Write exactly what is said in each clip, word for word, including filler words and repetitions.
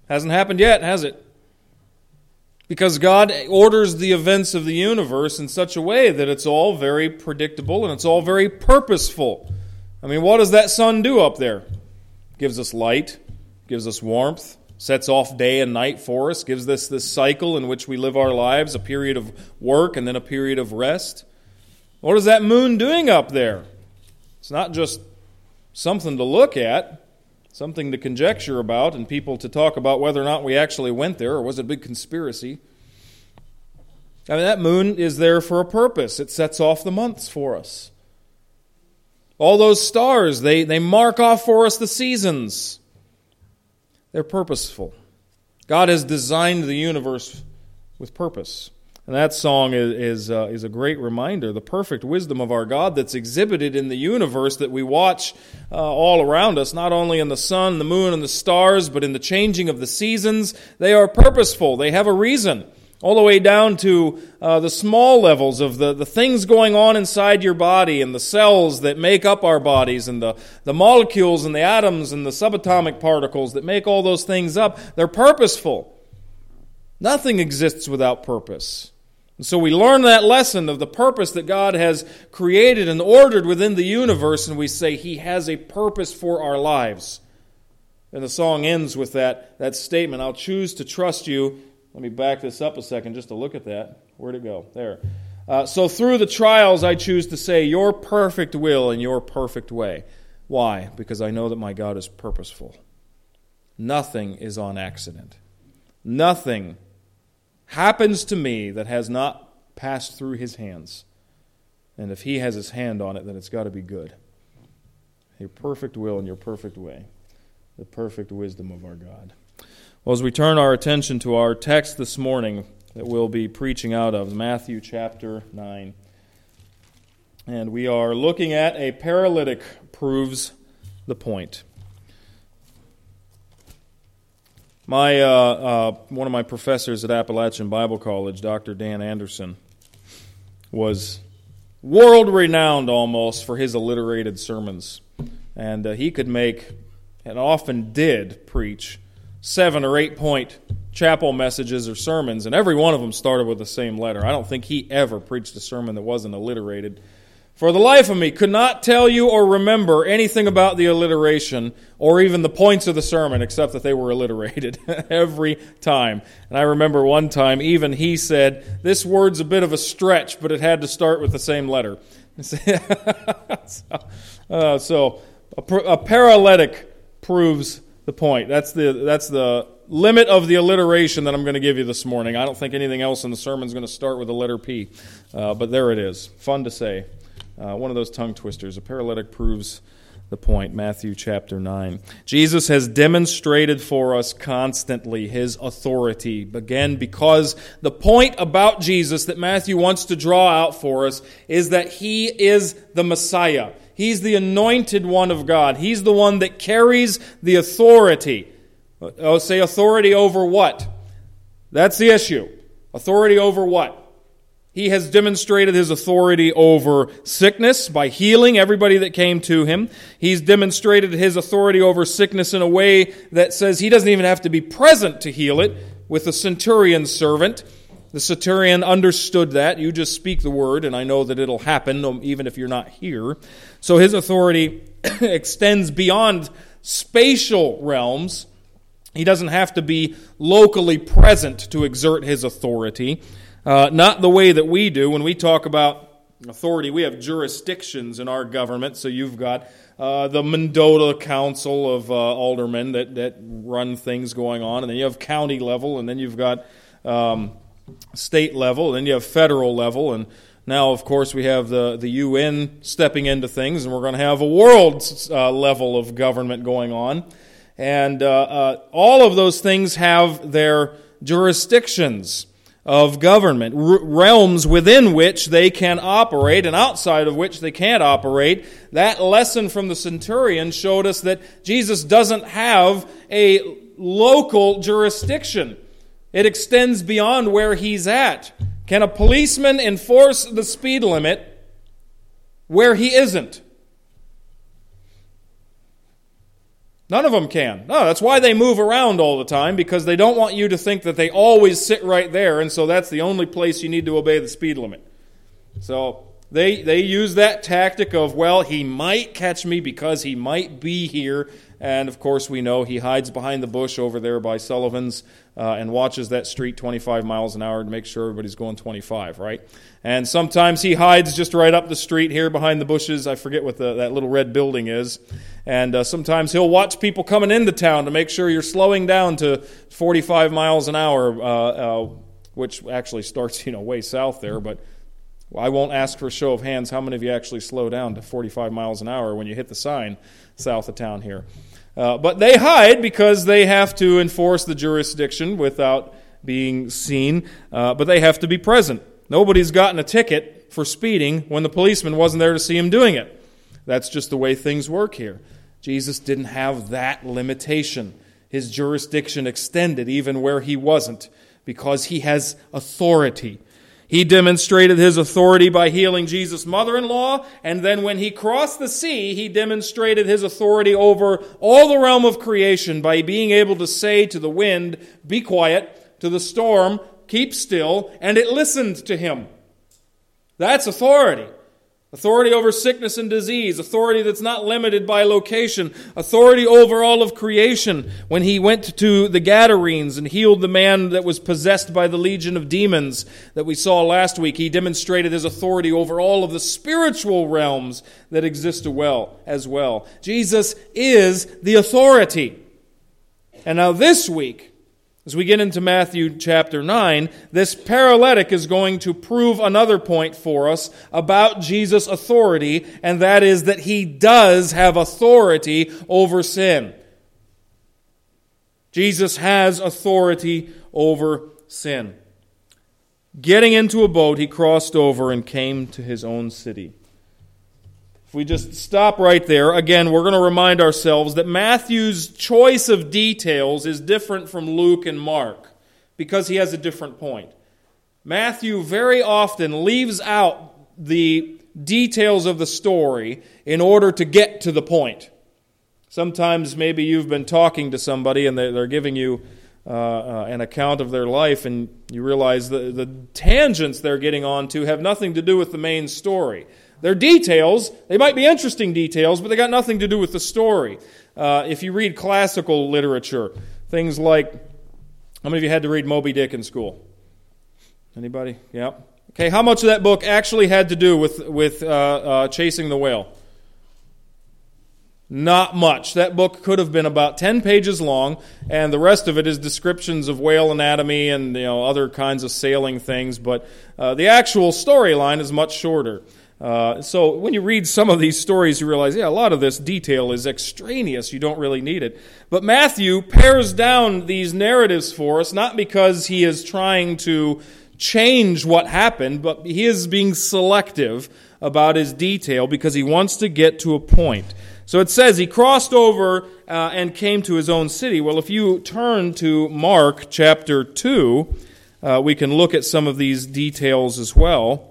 Hasn't happened yet, has it? Because God orders the events of the universe in such a way that it's all very predictable and it's all very purposeful. I mean, what does that sun do up there? Gives us light, gives us warmth, sets off day and night for us, gives us this cycle in which we live our lives, a period of work and then a period of rest. What is that moon doing up there? It's not just something to look at, something to conjecture about, and people to talk about whether or not we actually went there, or was it a big conspiracy. I mean, that moon is there for a purpose. It sets off the months for us. All those stars, they, they mark off for us the seasons. They're purposeful. God has designed the universe with purpose. And that song is is, uh, is a great reminder, the perfect wisdom of our God that's exhibited in the universe that we watch uh, all around us, not only in the sun, the moon, and the stars, but in the changing of the seasons. They are purposeful. They have a reason, all the way down to uh, the small levels of the, the things going on inside your body and the cells that make up our bodies and the, the molecules and the atoms and the subatomic particles that make all those things up. They're purposeful. Nothing exists without purpose. And so we learn that lesson of the purpose that God has created and ordered within the universe, and we say He has a purpose for our lives. And the song ends with that, that statement, I'll choose to trust you. Let me back this up a second just to look at that. Where'd it go? There. Uh, so through the trials, I choose to say, your perfect will and your perfect way. Why? Because I know that my God is purposeful. Nothing is on accident. Nothing happens to me that has not passed through His hands. And if He has His hand on it, then it's got to be good. Your perfect will and your perfect way. The perfect wisdom of our God. Well, as we turn our attention to our text this morning that we'll be preaching out of, Matthew chapter nine. And we are looking at a paralytic proves the point. My uh, uh, one of my professors at Appalachian Bible College, Doctor Dan Anderson, was world-renowned almost for his alliterated sermons. And uh, he could make, and often did, preach seven or eight point chapel messages or sermons, and every one of them started with the same letter. I don't think he ever preached a sermon that wasn't alliterated. For the life of me, could not tell you or remember anything about the alliteration or even the points of the sermon except that they were alliterated every time. And I remember one time even he said, this word's a bit of a stretch, but it had to start with the same letter. so, uh, so a, a paralytic proves the point. That's the that's the limit of the alliteration that I'm going to give you this morning. I don't think anything else in the sermon is going to start with the letter P. Uh, but there it is. Fun to say. Uh, one of those tongue twisters. A paralytic proves the point. Matthew chapter nine. Jesus has demonstrated for us constantly His authority. Again, because the point about Jesus that Matthew wants to draw out for us is that He is the Messiah. He's the anointed one of God. He's the one that carries the authority. Oh, say authority over what? That's the issue. Authority over what? He has demonstrated His authority over sickness by healing everybody that came to Him. He's demonstrated His authority over sickness in a way that says He doesn't even have to be present to heal it with the centurion's servant. The centurion understood that. You just speak the word, and I know that it'll happen, even if you're not here. So His authority extends beyond spatial realms. He doesn't have to be locally present to exert His authority. Uh, not the way that we do. When we talk about authority, we have jurisdictions in our government. So you've got uh, the Mendota Council of uh, Aldermen that, that run things going on, and then you have county level, and then you've got Um, state level, and then you have federal level, and now, of course, we have the, the U N stepping into things, and we're going to have a world uh, level of government going on. And uh, uh, all of those things have their jurisdictions of government, r- realms within which they can operate and outside of which they can't operate. That lesson from the centurion showed us that Jesus doesn't have a local jurisdiction. It extends beyond where He's at. Can a policeman enforce the speed limit where he isn't? None of them can. No, that's why they move around all the time, because they don't want you to think that they always sit right there, and so that's the only place you need to obey the speed limit. So they they use that tactic of, well, he might catch me because he might be here. And, of course, we know he hides behind the bush over there by Sullivan's uh, and watches that street twenty-five miles an hour to make sure everybody's going twenty-five, right? And sometimes he hides just right up the street here behind the bushes. I forget what the, that little red building is. And uh, sometimes he'll watch people coming into town to make sure you're slowing down to forty-five miles an hour, uh, uh, which actually starts, you know, way south there. But I won't ask for a show of hands how many of you actually slow down to forty-five miles an hour when you hit the sign south of town here. Uh, but they hide because they have to enforce the jurisdiction without being seen. Uh, but they have to be present. Nobody's gotten a ticket for speeding when the policeman wasn't there to see him doing it. That's just the way things work here. Jesus didn't have that limitation. His jurisdiction extended even where he wasn't, because he has authority. He demonstrated his authority by healing Jesus' mother-in-law, and then when he crossed the sea, he demonstrated his authority over all the realm of creation by being able to say to the wind, "Be quiet," to the storm, "Keep still," and it listened to him. That's authority. Authority over sickness and disease, authority that's not limited by location, authority over all of creation. When he went to the Gadarenes and healed the man that was possessed by the legion of demons that we saw last week, he demonstrated his authority over all of the spiritual realms that exist as well. Jesus is the authority. And now this week, as we get into Matthew chapter nine, this paralytic is going to prove another point for us about Jesus' authority, and that is that he does have authority over sin. Jesus has authority over sin. Getting into a boat, he crossed over and came to his own city. If we just stop right there, again, we're going to remind ourselves that Matthew's choice of details is different from Luke and Mark because he has a different point. Matthew very often leaves out the details of the story in order to get to the point. Sometimes maybe you've been talking to somebody and they're giving you uh, uh, an account of their life, and you realize the, the tangents they're getting onto have nothing to do with the main story. They're details. They might be interesting details, but they got nothing to do with the story. Uh, if you read classical literature, things like, how many of you had to read Moby Dick in school? Anybody? Yeah. Okay, how much of that book actually had to do with, with uh, uh, chasing the whale? Not much. That book could have been about ten pages long, and the rest of it is descriptions of whale anatomy and, you know, other kinds of sailing things, but uh, the actual storyline is much shorter. Uh, so when you read some of these stories, you realize, yeah, a lot of this detail is extraneous. You don't really need it. But Matthew pares down these narratives for us, not because he is trying to change what happened, but he is being selective about his detail because he wants to get to a point. So it says he crossed over uh, and came to his own city. Well, if you turn to Mark chapter two, uh, we can look at some of these details as well.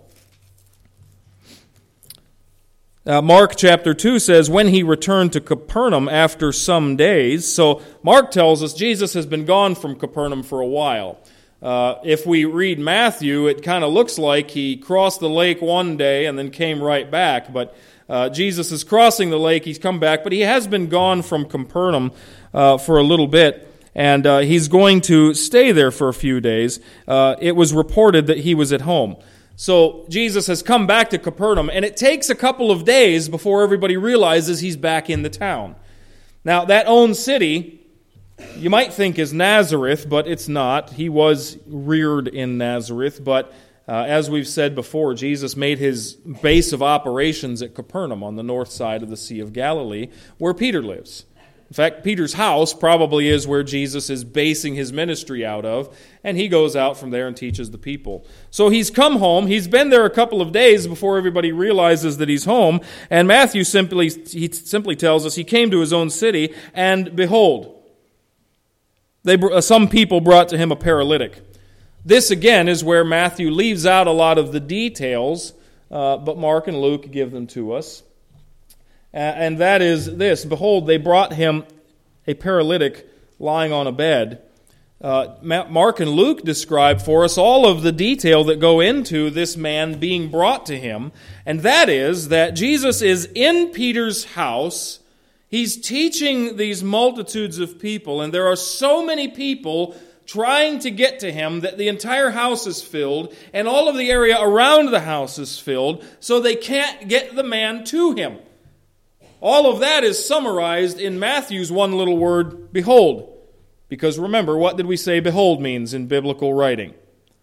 Uh, Mark chapter two says, when he returned to Capernaum after some days. So Mark tells us Jesus has been gone from Capernaum for a while. Uh, if we read Matthew, it kind of looks like he crossed the lake one day and then came right back. But uh, Jesus is crossing the lake, he's come back, but he has been gone from Capernaum uh, for a little bit. And uh, he's going to stay there for a few days. Uh, it was reported that he was at home. So Jesus has come back to Capernaum, and it takes a couple of days before everybody realizes he's back in the town. Now, that own city, you might think is Nazareth, but it's not. He was reared in Nazareth, but uh, as we've said before, Jesus made his base of operations at Capernaum on the north side of the Sea of Galilee, where Peter lives. In fact, Peter's house probably is where Jesus is basing his ministry out of, and he goes out from there and teaches the people. So he's come home. He's been there a couple of days before everybody realizes that he's home, and Matthew simply he simply tells us he came to his own city, and behold, they some people brought to him a paralytic. This, again, is where Matthew leaves out a lot of the details, uh, but Mark and Luke give them to us. And that is this, behold, they brought him a paralytic lying on a bed. Uh, Mark and Luke describe for us all of the detail that go into this man being brought to him, and that is that Jesus is in Peter's house. He's teaching these multitudes of people, and there are so many people trying to get to him that the entire house is filled, and all of the area around the house is filled, so they can't get the man to him. All of that is summarized in Matthew's one little word, behold. Because remember, what did we say behold means in biblical writing?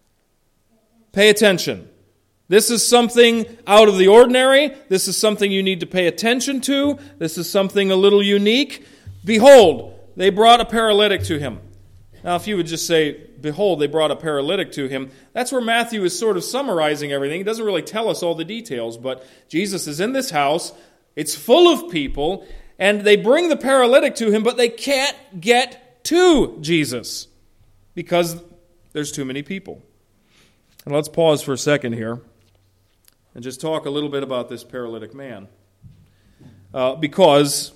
Pay attention. This is something out of the ordinary. This is something you need to pay attention to. This is something a little unique. Behold, they brought a paralytic to him. Now, if you would just say, behold, they brought a paralytic to him, that's where Matthew is sort of summarizing everything. He doesn't really tell us all the details, but Jesus is in this house. It's full of people, and they bring the paralytic to him, but they can't get to Jesus because there's too many people. And let's pause for a second here and just talk a little bit about this paralytic man. Uh, because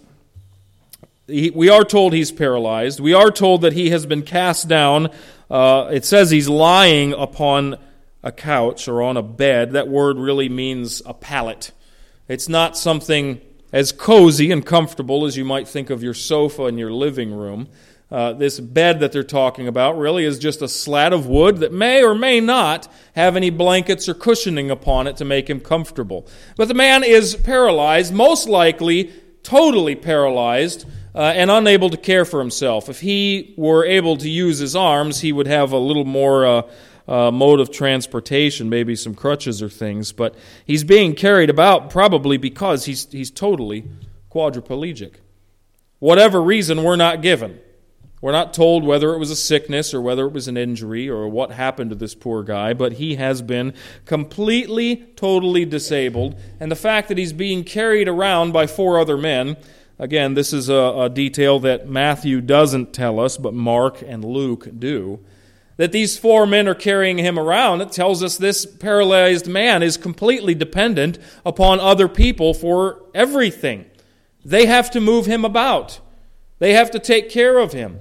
he, we are told he's paralyzed. We are told that he has been cast down. Uh, it says he's lying upon a couch or on a bed. That word really means a pallet. It's not something as cozy and comfortable as you might think of your sofa in your living room. Uh, this bed that they're talking about really is just a slat of wood that may or may not have any blankets or cushioning upon it to make him comfortable. But the man is paralyzed, most likely totally paralyzed, uh, and unable to care for himself. If he were able to use his arms, he would have a little more uh, uh, mode of transportation, maybe some crutches or things. But he's being carried about probably because he's he's totally quadriplegic. Whatever reason, we're not given. We're not told whether it was a sickness or whether it was an injury or what happened to this poor guy, but he has been completely, totally disabled. And the fact that he's being carried around by four other men, again, this is a, a detail that Matthew doesn't tell us, but Mark and Luke do. That these four men are carrying him around, it tells us this paralyzed man is completely dependent upon other people for everything. They have to move him about. They have to take care of him.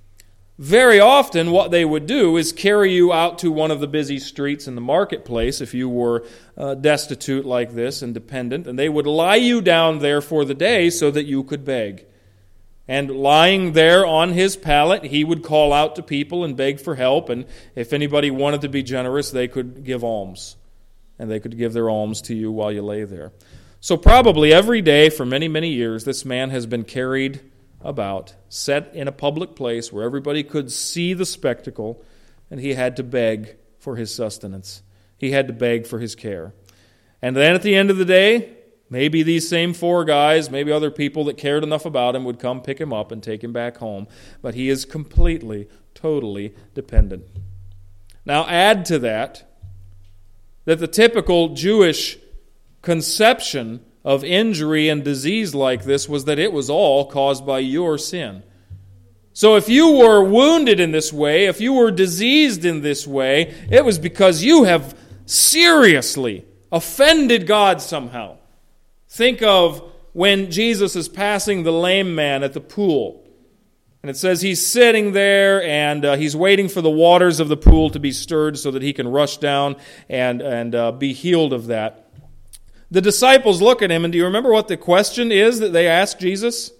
Very often what they would do is carry you out to one of the busy streets in the marketplace if you were uh, destitute like this and dependent, and they would lie you down there for the day so that you could beg. And lying there on his pallet, he would call out to people and beg for help, and if anybody wanted to be generous, they could give alms. And they could give their alms to you while you lay there. So probably every day for many, many years, this man has been carried about, set in a public place where everybody could see the spectacle, and he had to beg for his sustenance. He had to beg for his care. And then at the end of the day, maybe these same four guys, maybe other people that cared enough about him would come pick him up and take him back home. But he is completely, totally dependent. Now add to that that the typical Jewish conception of injury and disease like this was that it was all caused by your sin. So if you were wounded in this way, if you were diseased in this way, it was because you have seriously offended God somehow. Think of when Jesus is passing the lame man at the pool. And it says he's sitting there and uh, he's waiting for the waters of the pool to be stirred so that he can rush down and, and uh, be healed of that. The disciples look at him, and do you remember what the question is that they ask Jesus?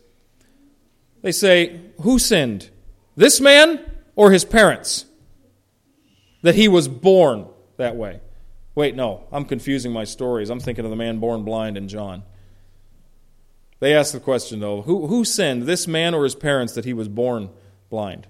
They say, who sinned, this man or his parents, that he was born that way? Wait, no, I'm confusing my stories. I'm thinking of the man born blind in John. They ask the question, though, who, who sinned, this man or his parents, that he was born blind?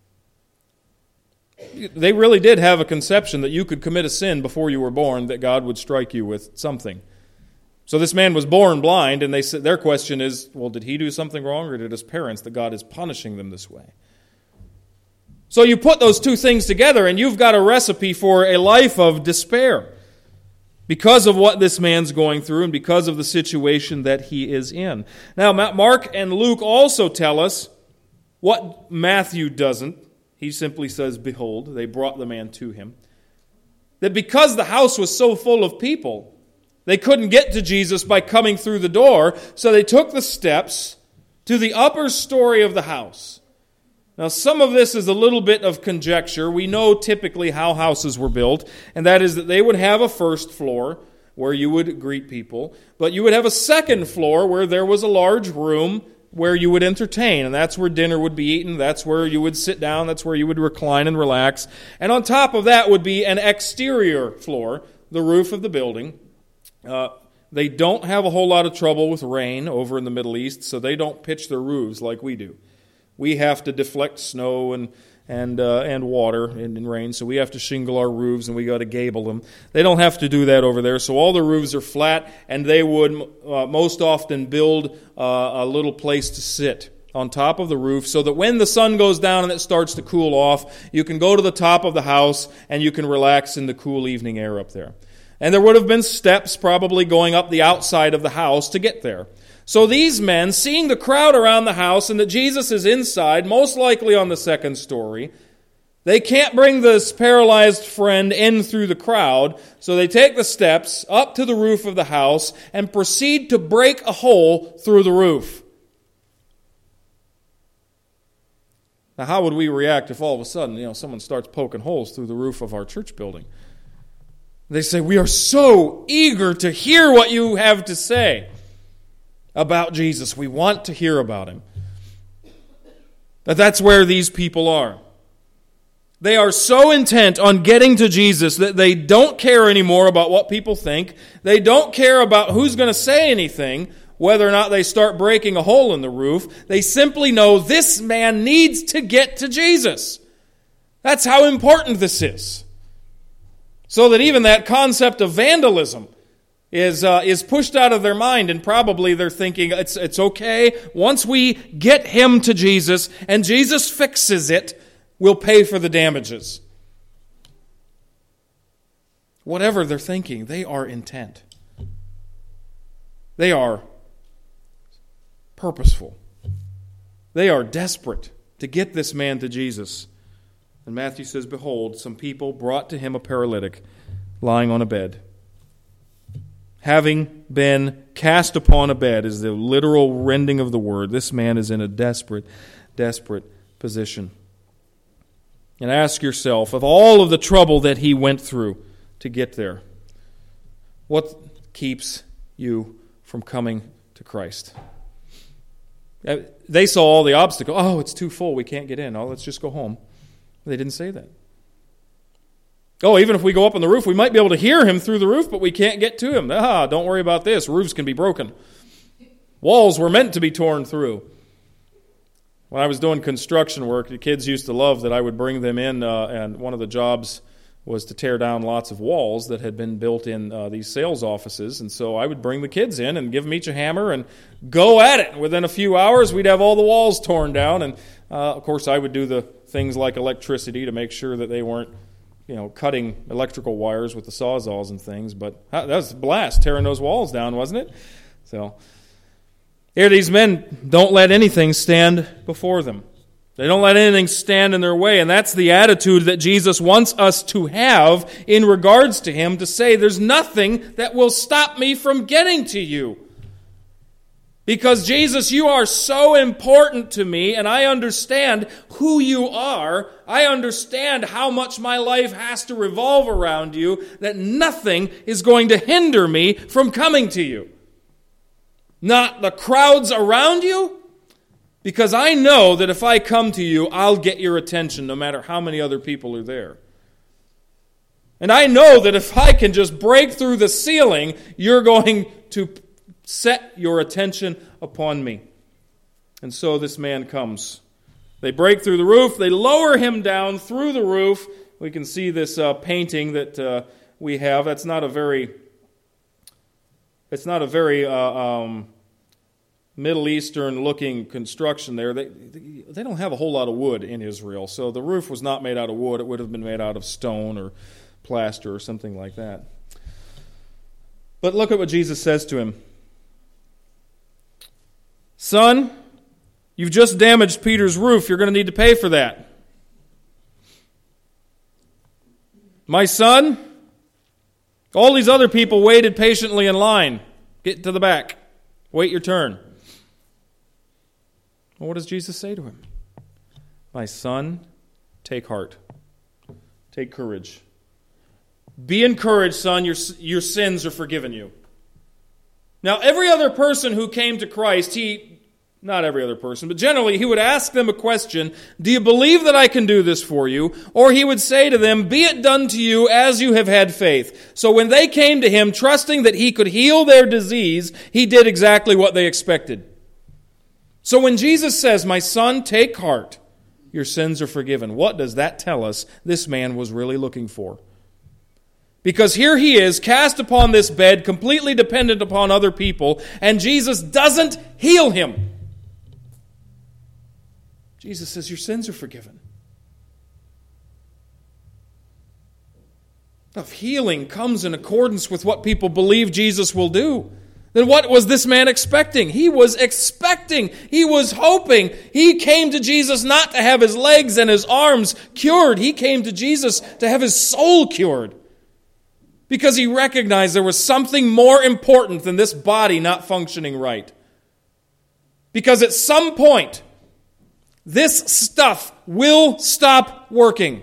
They really did have a conception that you could commit a sin before you were born, that God would strike you with something. So this man was born blind, and they said, their question is, well, did he do something wrong, or did his parents, that God is punishing them this way? So you put those two things together, and you've got a recipe for a life of despair because of what this man's going through and because of the situation that he is in. Now, Mark and Luke also tell us what Matthew doesn't. He simply says, behold, they brought the man to him. That because the house was so full of people, they couldn't get to Jesus by coming through the door, so they took the steps to the upper story of the house. Now, some of this is a little bit of conjecture. We know typically how houses were built, and that is that they would have a first floor where you would greet people, but you would have a second floor where there was a large room where you would entertain, and that's where dinner would be eaten, that's where you would sit down, that's where you would recline and relax. And on top of that would be an exterior floor, the roof of the building. Uh, they don't have a whole lot of trouble with rain over in the Middle East, so they don't pitch their roofs like we do. We have to deflect snow and and uh, and water and, and rain, so we have to shingle our roofs and we got to gable them. They don't have to do that over there, so all the roofs are flat, and they would uh, most often build uh, a little place to sit on top of the roof so that when the sun goes down and it starts to cool off, you can go to the top of the house and you can relax in the cool evening air up there. And there would have been steps probably going up the outside of the house to get there. So these men, seeing the crowd around the house and that Jesus is inside, most likely on the second story, they can't bring this paralyzed friend in through the crowd, so they take the steps up to the roof of the house and proceed to break a hole through the roof. Now, how would we react if all of a sudden, you know, someone starts poking holes through the roof of our church building? They say, "We are so eager to hear what you have to say about Jesus. We want to hear about him." But that's where these people are. They are so intent on getting to Jesus that they don't care anymore about what people think. They don't care about who's going to say anything, whether or not they start breaking a hole in the roof. They simply know this man needs to get to Jesus. That's how important this is. So that even that concept of vandalism is uh, is pushed out of their mind, and probably they're thinking it's it's okay. Once we get him to Jesus and Jesus fixes it, we'll pay for the damages. Whatever they're thinking, they are intent. They are purposeful. They are desperate to get this man to Jesus. And Matthew says, "Behold, some people brought to him a paralytic lying on a bed." Having been cast upon a bed is the literal rending of the word. This man is in a desperate, desperate position. And ask yourself, of all of the trouble that he went through to get there, what keeps you from coming to Christ? They saw all the obstacles. Oh, it's too full. We can't get in. Oh, let's just go home. They didn't say that. Oh, even if we go up on the roof, we might be able to hear him through the roof, but we can't get to him. Ah, don't worry about this. Roofs can be broken. Walls were meant to be torn through. When I was doing construction work, the kids used to love that I would bring them in, uh, and one of the jobs was to tear down lots of walls that had been built in uh, these sales offices. And so I would bring the kids in and give them each a hammer and go at it. Within a few hours, we'd have all the walls torn down. And, uh, of course, I would do the things like electricity to make sure that they weren't, you know, cutting electrical wires with the sawzalls and things. But that was a blast, tearing those walls down, wasn't it? So here these men don't let anything stand before them. They don't let anything stand in their way. And that's the attitude that Jesus wants us to have in regards to him, to say, there's nothing that will stop me from getting to you. Because, Jesus, you are so important to me, and I understand who you are. I understand how much my life has to revolve around you, that nothing is going to hinder me from coming to you. Not the crowds around you, because I know that if I come to you, I'll get your attention no matter how many other people are there. And I know that if I can just break through the ceiling, you're going to set your attention upon me. And so this man comes. They break through the roof. They lower him down through the roof. We can see this uh, painting that uh, we have. That's not a very, it's not a very uh, um, Middle Eastern looking construction there. They, they don't have a whole lot of wood in Israel. So the roof was not made out of wood. It would have been made out of stone or plaster or something like that. But look at what Jesus says to him. Son, you've just damaged Peter's roof. You're going to need to pay for that. My son, all these other people waited patiently in line. Get to the back. Wait your turn. Well, what does Jesus say to him? My son, take heart. Take courage. Be encouraged, son. Your, your sins are forgiven you. Now, every other person who came to Christ, he, not every other person, but generally, he would ask them a question, do you believe that I can do this for you? Or he would say to them, be it done to you as you have had faith. So when they came to him, trusting that he could heal their disease, he did exactly what they expected. So when Jesus says, my son, take heart, your sins are forgiven, what does that tell us this man was really looking for? Because here he is, cast upon this bed, completely dependent upon other people, and Jesus doesn't heal him. Jesus says, your sins are forgiven. If healing comes in accordance with what people believe Jesus will do, then what was this man expecting? He was expecting, he was hoping. He came to Jesus not to have his legs and his arms cured. He came to Jesus to have his soul cured. Because he recognized there was something more important than this body not functioning right. Because at some point, this stuff will stop working.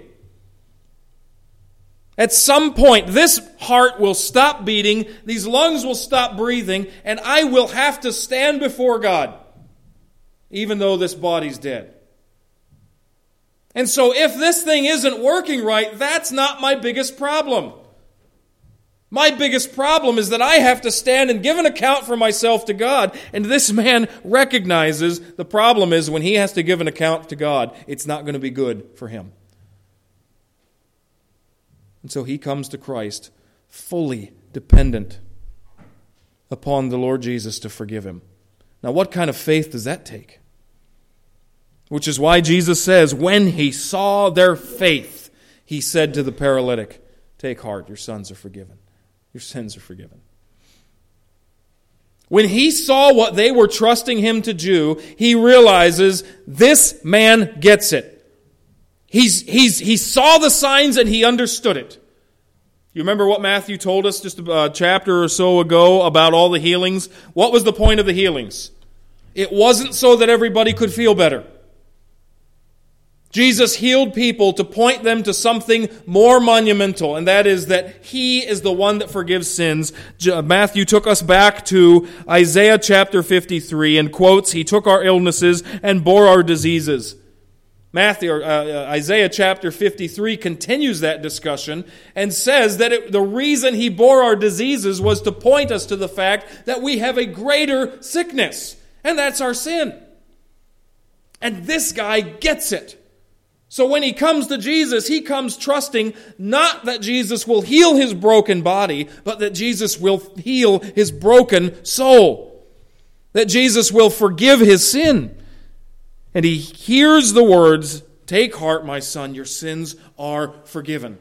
At some point, this heart will stop beating, these lungs will stop breathing, and I will have to stand before God, even though this body's dead. And so if this thing isn't working right, that's not my biggest problem. My biggest problem is that I have to stand and give an account for myself to God. And this man recognizes the problem is when he has to give an account to God, it's not going to be good for him. And so he comes to Christ fully dependent upon the Lord Jesus to forgive him. Now, what kind of faith does that take? Which is why Jesus says, when he saw their faith, he said to the paralytic, take heart, your sons are forgiven. Your sins are forgiven. When he saw what they were trusting him to do, he realizes this man gets it. He's, he's, he saw the signs and he understood it. You remember what Matthew told us just a chapter or so ago about all the healings? What was the point of the healings? It wasn't so that everybody could feel better. Jesus healed people to point them to something more monumental, and that is that He is the one that forgives sins. Matthew took us back to Isaiah chapter fifty-three and quotes, He took our illnesses and bore our diseases. Matthew, uh, uh, Isaiah chapter fifty-three continues that discussion and says that it, the reason He bore our diseases was to point us to the fact that we have a greater sickness, and that's our sin. And this guy gets it. So when he comes to Jesus, he comes trusting not that Jesus will heal his broken body, but that Jesus will heal his broken soul. That Jesus will forgive his sin. And he hears the words, take heart, my son, your sins are forgiven.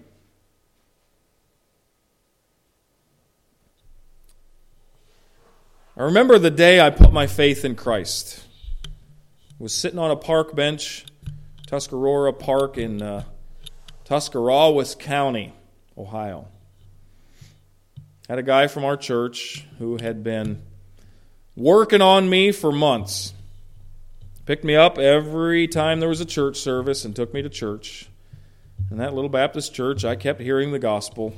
I remember the day I put my faith in Christ. I was sitting on a park bench, Tuscarora Park in uh, Tuscarawas County, Ohio. Had a guy from our church who had been working on me for months. Picked me up every time there was a church service and took me to church. In that little Baptist church, I kept hearing the gospel.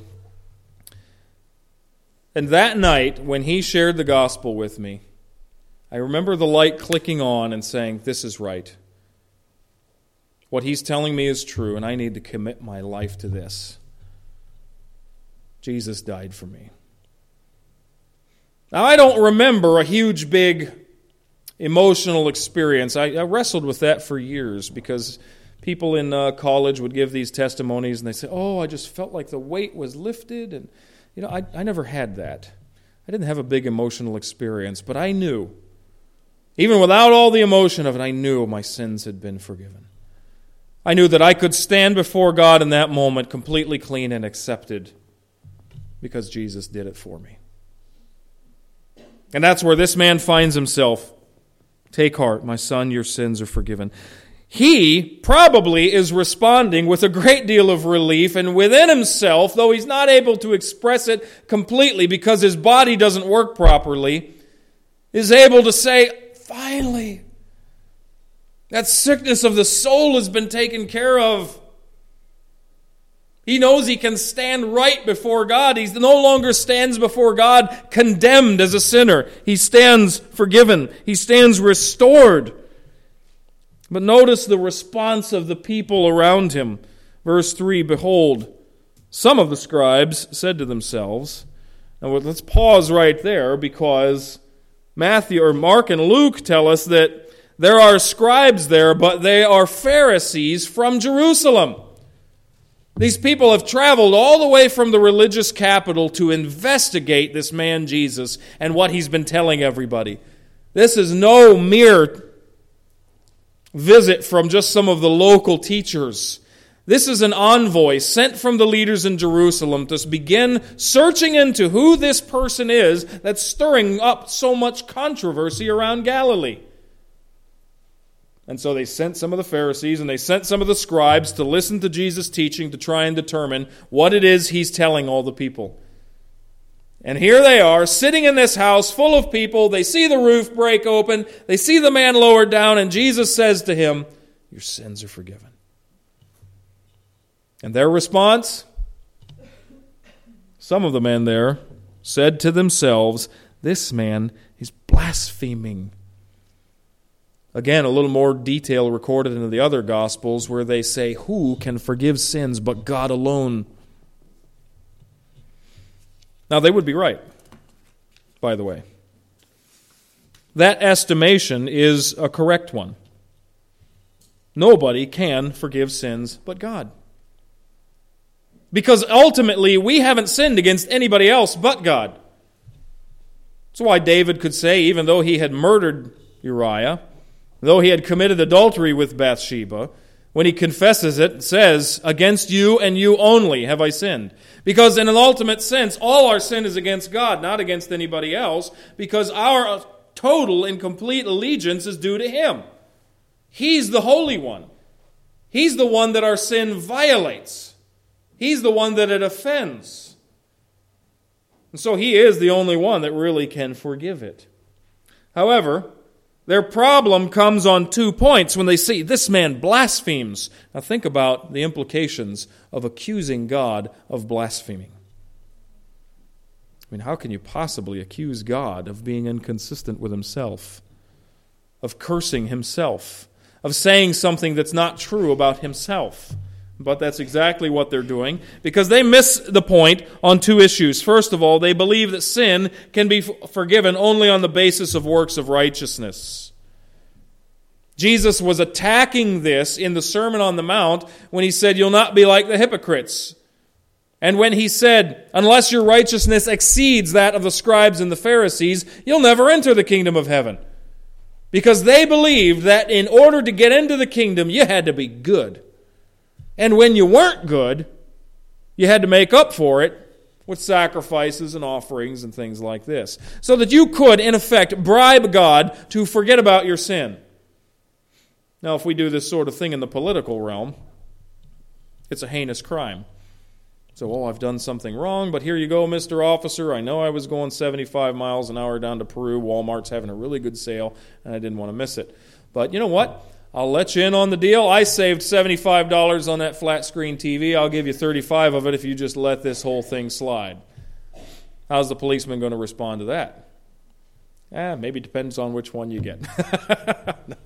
And that night, when he shared the gospel with me, I remember the light clicking on and saying, this is right. What he's telling me is true, and I need to commit my life to this. Jesus died for me. Now, I don't remember a huge, big emotional experience. I, I wrestled with that for years because people in uh, college would give these testimonies, and they say, oh, I just felt like the weight was lifted. And, you know, I, I never had that. I didn't have a big emotional experience, but I knew, even without all the emotion of it, I knew my sins had been forgiven. I knew that I could stand before God in that moment completely clean and accepted because Jesus did it for me. And that's where this man finds himself. Take heart, my son, your sins are forgiven. He probably is responding with a great deal of relief, and within himself, though he's not able to express it completely because his body doesn't work properly, is able to say, finally, That sickness of the soul has been taken care of. He knows he can stand right before God. He no longer stands before God condemned as a sinner. He stands forgiven. He stands restored. But notice the response of the people around him. Verse three, behold, some of the scribes said to themselves, now let's pause right there, because Matthew or Mark and Luke tell us that there are scribes there, but they are Pharisees from Jerusalem. These people have traveled all the way from the religious capital to investigate this man Jesus and what he's been telling everybody. This is no mere visit from just some of the local teachers. This is an envoy sent from the leaders in Jerusalem to begin searching into who this person is that's stirring up so much controversy around Galilee. And so they sent some of the Pharisees and they sent some of the scribes to listen to Jesus' teaching to try and determine what it is he's telling all the people. And here they are, sitting in this house full of people. They see the roof break open. They see the man lowered down, and Jesus says to him, your sins are forgiven. And their response? Some of the men there said to themselves, this man is blaspheming. Again, a little more detail recorded in the other Gospels where they say, who can forgive sins but God alone? Now, they would be right, by the way. That estimation is a correct one. Nobody can forgive sins but God. Because ultimately, we haven't sinned against anybody else but God. That's why David could say, even though he had murdered Uriah, though he had committed adultery with Bathsheba, when he confesses it, it says, against you and you only have I sinned. Because in an ultimate sense, all our sin is against God, not against anybody else, because our total and complete allegiance is due to Him. He's the Holy One. He's the one that our sin violates. He's the one that it offends. And so He is the only one that really can forgive it. However, their problem comes on two points when they see this man blasphemes. Now think about the implications of accusing God of blaspheming. I mean, how can you possibly accuse God of being inconsistent with Himself, of cursing Himself, of saying something that's not true about Himself? But that's exactly what they're doing, because they miss the point on two issues. First of all, they believe that sin can be forgiven only on the basis of works of righteousness. Jesus was attacking this in the Sermon on the Mount when He said, you'll not be like the hypocrites. And when He said, unless your righteousness exceeds that of the scribes and the Pharisees, you'll never enter the kingdom of heaven. Because they believed that in order to get into the kingdom, you had to be good. And when you weren't good, you had to make up for it with sacrifices and offerings and things like this. So that you could, in effect, bribe God to forget about your sin. Now, if we do this sort of thing in the political realm, it's a heinous crime. So, oh, I've done something wrong, but here you go, Mister Officer. I know I was going seventy-five miles an hour down to Peru. Walmart's having a really good sale, and I didn't want to miss it. But you know what? I'll let you in on the deal. I saved seventy-five dollars on that flat screen T V. I'll give you thirty-five dollars of it if you just let this whole thing slide. How's the policeman going to respond to that? Eh, maybe it depends on which one you get. No.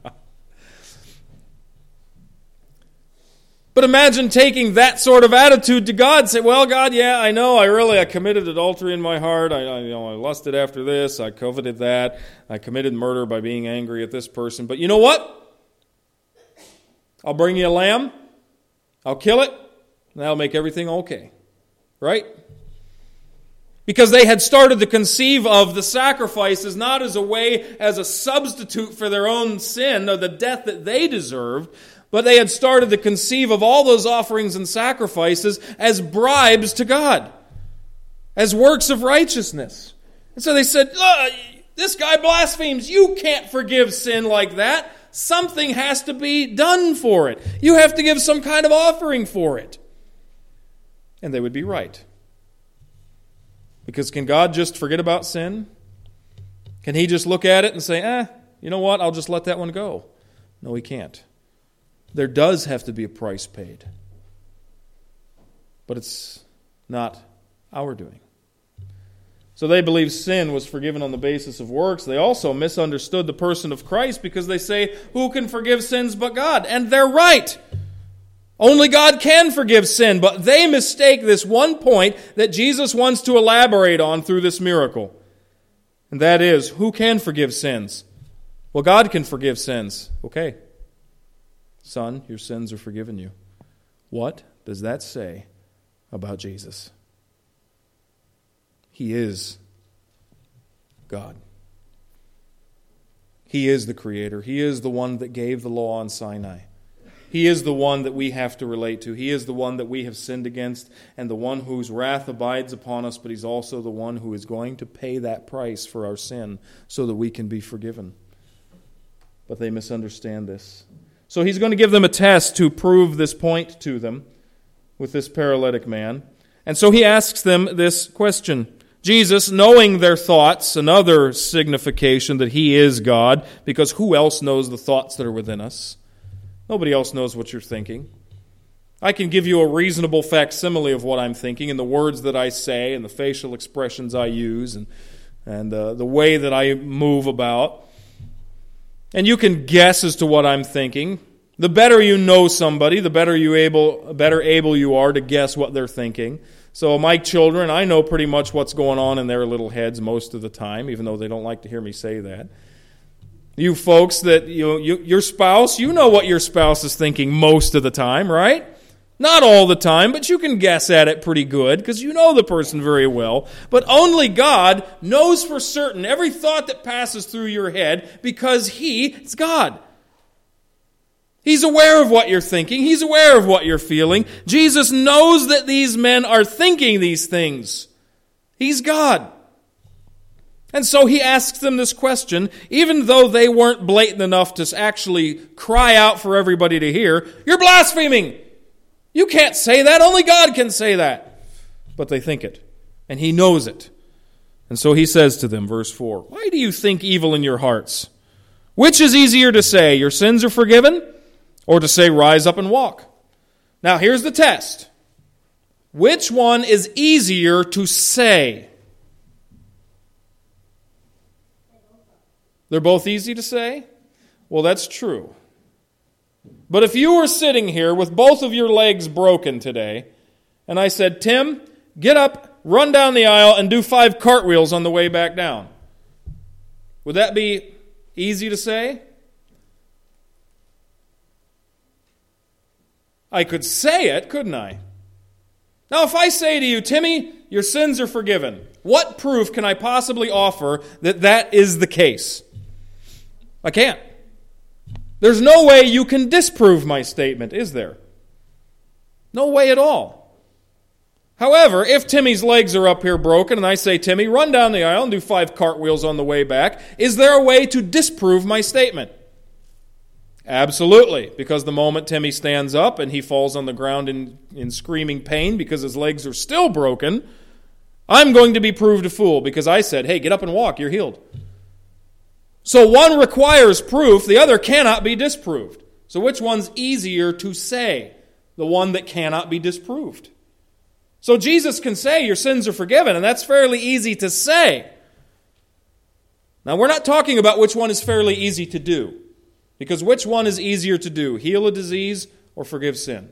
But imagine taking that sort of attitude to God and say, well, God, yeah, I know, I really, I committed adultery in my heart. I, I, you know, I lusted after this. I coveted that. I committed murder by being angry at this person. But you know what? I'll bring you a lamb. I'll kill it. And that'll make everything okay. Right? Because they had started to conceive of the sacrifices not as a way, as a substitute for their own sin or the death that they deserved, but they had started to conceive of all those offerings and sacrifices as bribes to God, as works of righteousness. And so they said, this guy blasphemes. You can't forgive sin like that. Something has to be done for it. You have to give some kind of offering for it. And they would be right. Because can God just forget about sin? Can He just look at it and say, eh, you know what, I'll just let that one go? No, he can't. There does have to be a price paid. But it's not our doing. So they believe sin was forgiven on the basis of works. They also misunderstood the person of Christ because they say, who can forgive sins but God? And they're right. Only God can forgive sin. But they mistake this one point that Jesus wants to elaborate on through this miracle. And that is, who can forgive sins? Well, God can forgive sins. Okay. Son, your sins are forgiven you. What does that say about Jesus? He is God. He is the Creator. He is the one that gave the law on Sinai. He is the one that we have to relate to. He is the one that we have sinned against and the one whose wrath abides upon us, but He's also the one who is going to pay that price for our sin so that we can be forgiven. But they misunderstand this. So He's going to give them a test to prove this point to them with this paralytic man. And so He asks them this question. Jesus, knowing their thoughts, another signification that He is God, because who else knows the thoughts that are within us? Nobody else knows what you're thinking. I can give you a reasonable facsimile of what I'm thinking and the words that I say and the facial expressions I use and, and uh, the way that I move about. And you can guess as to what I'm thinking. The better you know somebody, the better you able, better able you are to guess what they're thinking. So my children, I know pretty much what's going on in their little heads most of the time, even though they don't like to hear me say that. You folks that, you, you your spouse, you know what your spouse is thinking most of the time, right? Not all the time, but you can guess at it pretty good because you know the person very well. But only God knows for certain every thought that passes through your head because He is God. He's aware of what you're thinking. He's aware of what you're feeling. Jesus knows that these men are thinking these things. He's God. And so He asks them this question, even though they weren't blatant enough to actually cry out for everybody to hear, you're blaspheming! You can't say that. Only God can say that. But they think it. And He knows it. And so He says to them, verse four, why do you think evil in your hearts? Which is easier to say, your sins are forgiven? Or to say, rise up and walk? Now here's the test. Which one is easier to say? They're both easy to say? Well, that's true. But if you were sitting here with both of your legs broken today, and I said, Tim, get up, run down the aisle, and do five cartwheels on the way back down, would that be easy to say? I could say it, couldn't I? Now, if I say to you, Timmy, your sins are forgiven, what proof can I possibly offer that that is the case? I can't. There's no way you can disprove my statement, is there? No way at all. However, if Timmy's legs are up here broken and I say, Timmy, run down the aisle and do five cartwheels on the way back, is there a way to disprove my statement? Absolutely, because the moment Timmy stands up and he falls on the ground in, in screaming pain because his legs are still broken, I'm going to be proved a fool because I said, hey, get up and walk, you're healed. So one requires proof, the other cannot be disproved. So which one's easier to say? The one that cannot be disproved. So Jesus can say your sins are forgiven, and that's fairly easy to say. Now we're not talking about which one is fairly easy to do. Because which one is easier to do? Heal a disease or forgive sin?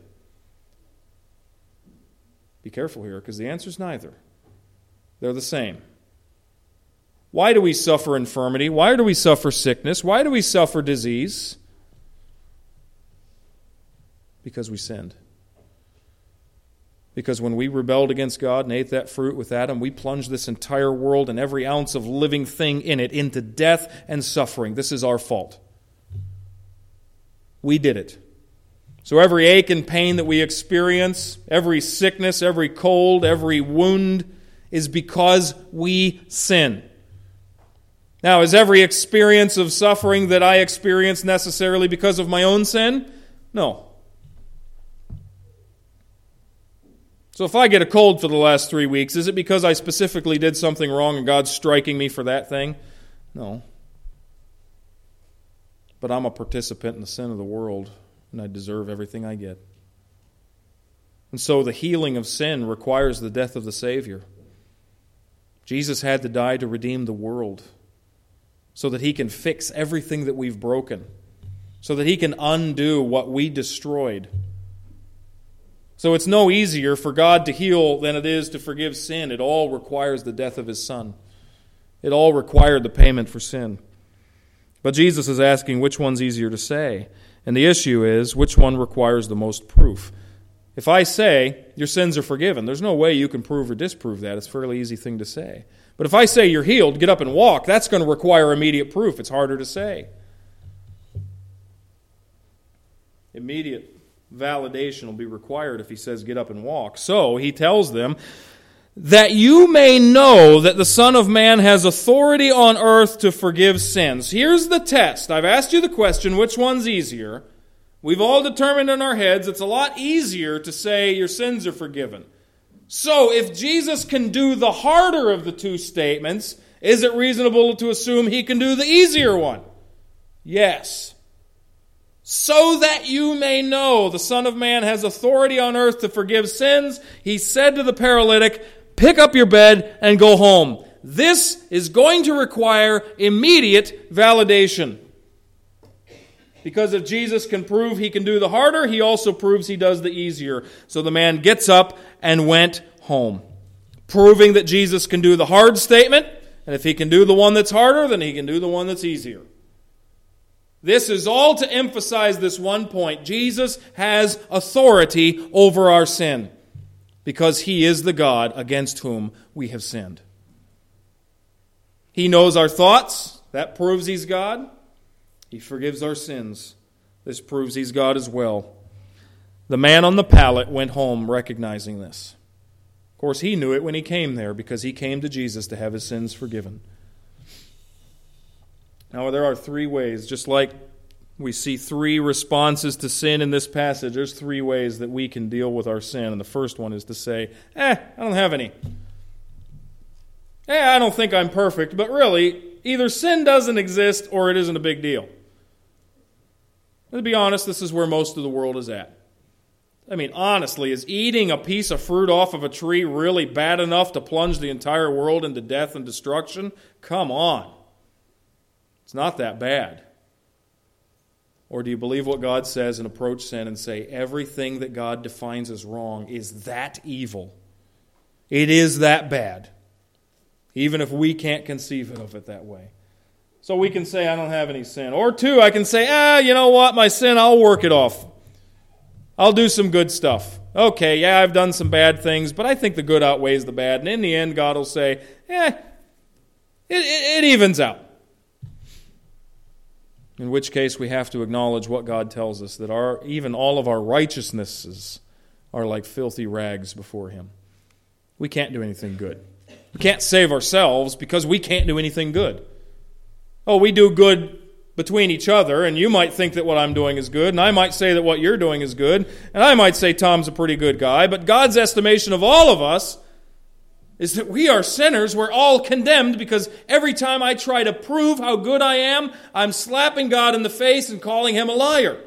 Be careful here, because the answer is neither. They're the same. Why do we suffer infirmity? Why do we suffer sickness? Why do we suffer disease? Because we sinned. Because when we rebelled against God and ate that fruit with Adam, we plunged this entire world and every ounce of living thing in it into death and suffering. This is our fault. We did it. So every ache and pain that we experience, every sickness, every cold, every wound is because we sin. Now, is every experience of suffering that I experience necessarily because of my own sin? No. So if I get a cold for the last three weeks, is it because I specifically did something wrong and God's striking me for that thing? No. but I'm a participant in the sin of the world, and I deserve everything I get. And so the healing of sin requires the death of the Savior. Jesus had to die to redeem the world so that He can fix everything that we've broken, so that He can undo what we destroyed. So it's no easier for God to heal than it is to forgive sin. It all requires the death of His Son. It all required the payment for sin. But Jesus is asking which one's easier to say. And the issue is, which one requires the most proof? If I say, your sins are forgiven, there's no way you can prove or disprove that. It's a fairly easy thing to say. But if I say you're healed, get up and walk, that's going to require immediate proof. It's harder to say. Immediate validation will be required if He says get up and walk. So He tells them, that you may know that the Son of Man has authority on earth to forgive sins. Here's the test. I've asked you the question, which one's easier? We've all determined in our heads it's a lot easier to say your sins are forgiven. So if Jesus can do the harder of the two statements, is it reasonable to assume He can do the easier one? Yes. So that you may know the Son of Man has authority on earth to forgive sins, He said to the paralytic, pick up your bed and go home. This is going to require immediate validation. Because if Jesus can prove He can do the harder, He also proves He does the easier. So the man gets up and went home, proving that Jesus can do the hard statement, and if He can do the one that's harder, then He can do the one that's easier. This is all to emphasize this one point. Jesus has authority over our sin, because He is the God against whom we have sinned. He knows our thoughts. That proves He's God. He forgives our sins. This proves He's God as well. The man on the pallet went home recognizing this. Of course, he knew it when he came there, because he came to Jesus to have his sins forgiven. Now, there are three ways, just like we see three responses to sin in this passage, there's three ways that we can deal with our sin. And the first one is to say, eh, I don't have any. Eh, I don't think I'm perfect. But really, either sin doesn't exist or it isn't a big deal. To be honest, this is where most of the world is at. I mean, honestly, is eating a piece of fruit off of a tree really bad enough to plunge the entire world into death and destruction? Come on. It's not that bad. Or do you believe what God says and approach sin and say everything that God defines as wrong is that evil? It is that bad. Even if we can't conceive of it that way. So we can say, I don't have any sin. Or two, I can say, ah, you know what, my sin, I'll work it off. I'll do some good stuff. Okay, yeah, I've done some bad things, but I think the good outweighs the bad. And in the end, God will say, eh, it, it, it evens out. In which case, we have to acknowledge what God tells us, that our even all of our righteousnesses are like filthy rags before Him. We can't do anything good. We can't save ourselves because we can't do anything good. Oh, we do good between each other, and you might think that what I'm doing is good, and I might say that what you're doing is good, and I might say Tom's a pretty good guy, but God's estimation of all of us is that we are sinners. We're all condemned because every time I try to prove how good I am, I'm slapping God in the face and calling Him a liar.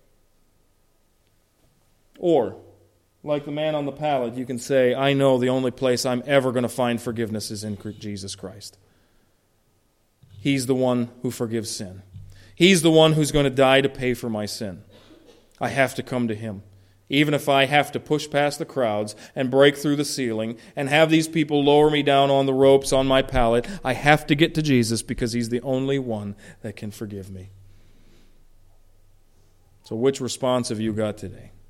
Or, like the man on the pallet, you can say, I know the only place I'm ever going to find forgiveness is in Jesus Christ. He's the one who forgives sin. He's the one who's going to die to pay for my sin. I have to come to Him. Even if I have to push past the crowds and break through the ceiling and have these people lower me down on the ropes on my pallet, I have to get to Jesus because He's the only one that can forgive me. So which response have you got today?